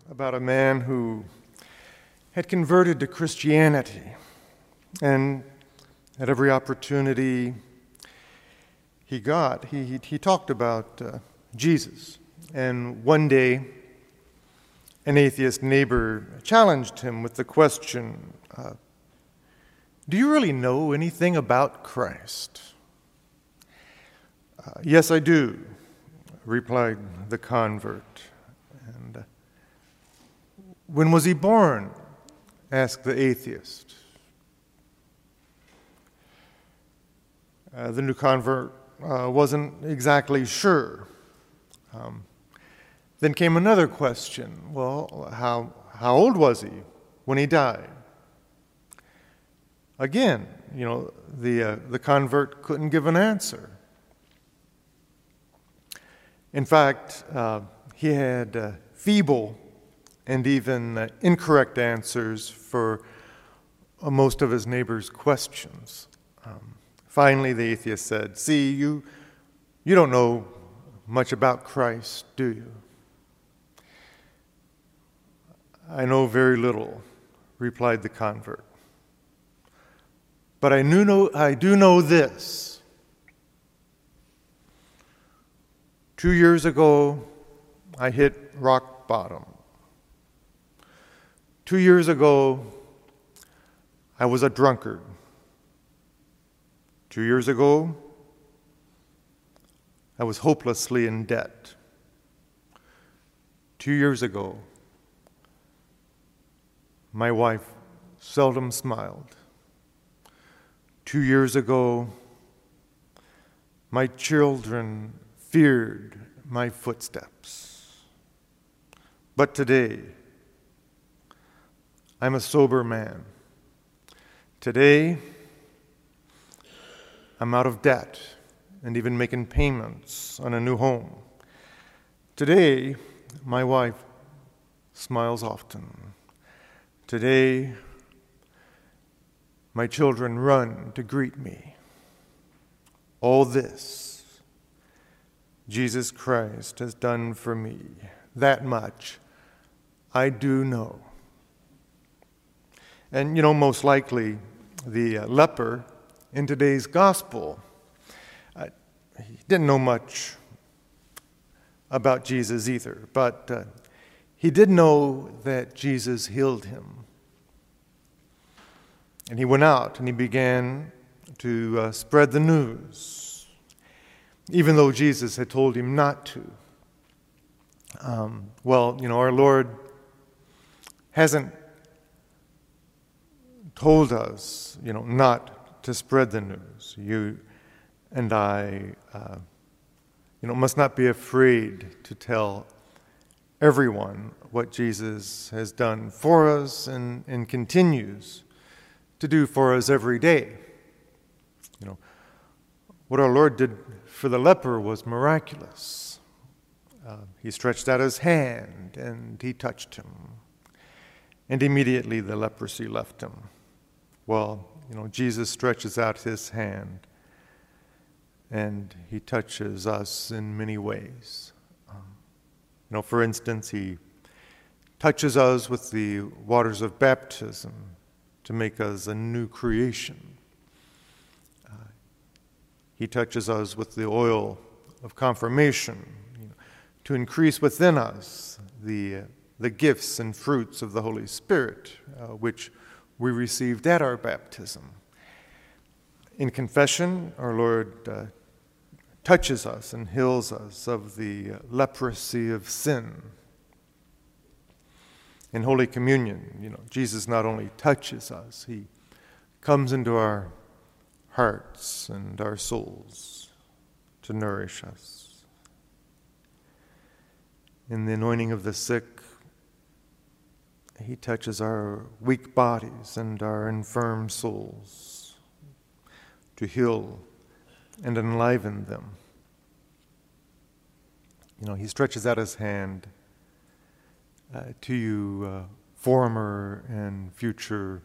about a man who had converted to Christianity, and at every opportunity he got, he talked about Jesus. And one day, an atheist neighbor challenged him with the question, do you really know anything about Christ? Yes, I do, replied the convert. And when was he born? Asked the atheist. The new convert wasn't exactly sure. Then came another question. Well, how old was he when he died? Again, the convert couldn't give an answer. In fact, he had feeble and even incorrect answers for most of his neighbor's questions. Finally, the atheist said, "See, you don't know much about Christ, do you?" "I know very little," replied the convert. "But I do know this. 2 years ago, I hit rock bottom. 2 years ago, I was a drunkard. 2 years ago, I was hopelessly in debt. 2 years ago, my wife seldom smiled. 2 years ago, my children feared my footsteps. But today, I'm a sober man. Today, I'm out of debt and even making payments on a new home. Today, my wife smiles often. Today, my children run to greet me. All this Jesus Christ has done for me. That much I do know." And most likely the leper in today's gospel, he didn't know much about Jesus either, but he did know that Jesus healed him. And he went out and he began to spread the news, even though Jesus had told him not to. Our Lord hasn't told us, not to spread the news. You and I, must not be afraid to tell everyone what Jesus has done for us and continues to do for us every day. What our Lord did for the leper was miraculous. He stretched out his hand and he touched him. And immediately the leprosy left him. Well, Jesus stretches out his hand and he touches us in many ways. For instance, he touches us with the waters of baptism to make us a new creation. He touches us with the oil of confirmation to increase within us the gifts and fruits of the Holy Spirit, which we received at our baptism. In confession, our Lord touches us and heals us of the leprosy of sin. In Holy Communion, Jesus not only touches us, he comes into our hearts and our souls to nourish us. In the anointing of the sick, he touches our weak bodies and our infirm souls to heal and enliven them. He stretches out his hand to you, former and future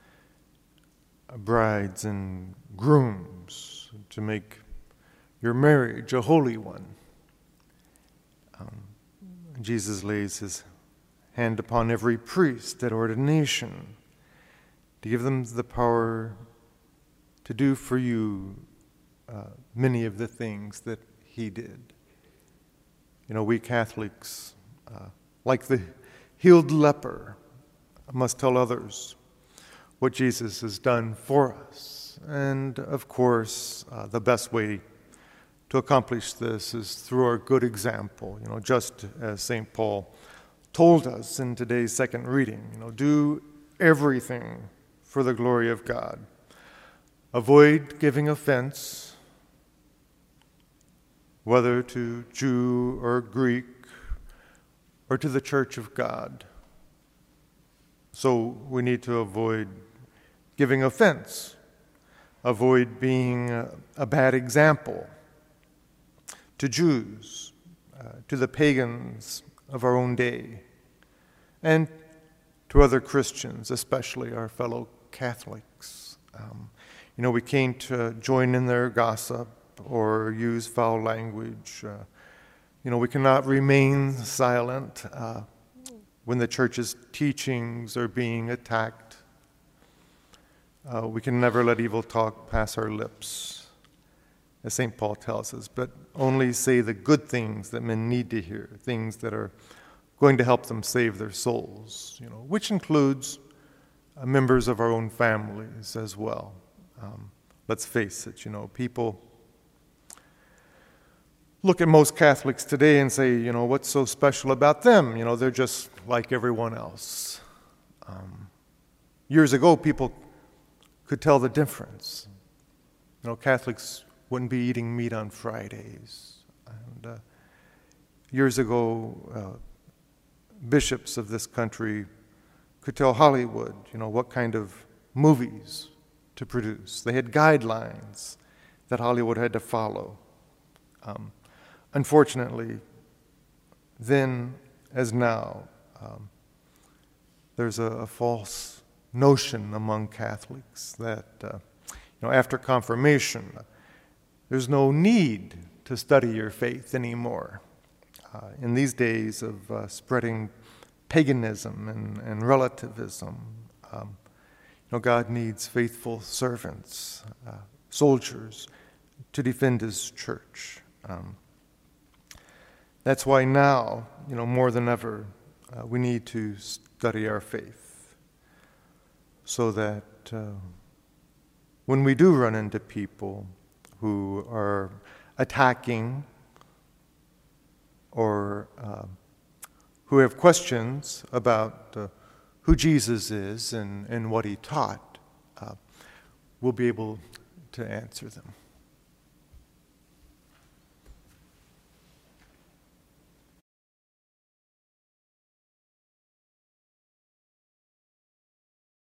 brides and grooms, to make your marriage a holy one. Jesus lays his hand upon every priest at ordination, to give them the power to do for you many of the things that he did. You know, we Catholics, like the healed leper, must tell others what Jesus has done for us. And of course, the best way to accomplish this is through our good example, you know, just as St. Paul told us in today's second reading, you know, do everything for the glory of God. Avoid giving offense, whether to Jew or Greek or to the Church of God. So we need to avoid giving offense, avoid being a bad example to Jews, to the pagans of our own day, and to other Christians, especially our fellow Catholics. You know, we can't join in their gossip or use foul language. You know, we cannot remain silent when the church's teachings are being attacked. We can never let evil talk pass our lips, as St. Paul tells us, but only say the good things that men need to hear, things that are going to help them save their souls, you know, which includes members of our own families as well. Let's face it, you know, people look at most Catholics today and say, you know, what's so special about them? You know, they're just like everyone else. Years ago, people could tell the difference. You know, Catholics wouldn't be eating meat on Fridays. And years ago, bishops of this country could tell Hollywood, you know, what kind of movies to produce. They had guidelines that Hollywood had to follow. Unfortunately, then as now, there's a false notion among Catholics that, you know, after confirmation, there's no need to study your faith anymore. In these days of spreading paganism and relativism, you know, God needs faithful servants, soldiers, to defend his church. That's why now, you know, more than ever, we need to study our faith so that when we do run into people who are attacking or who have questions about who Jesus is and what he taught, we'll be able to answer them.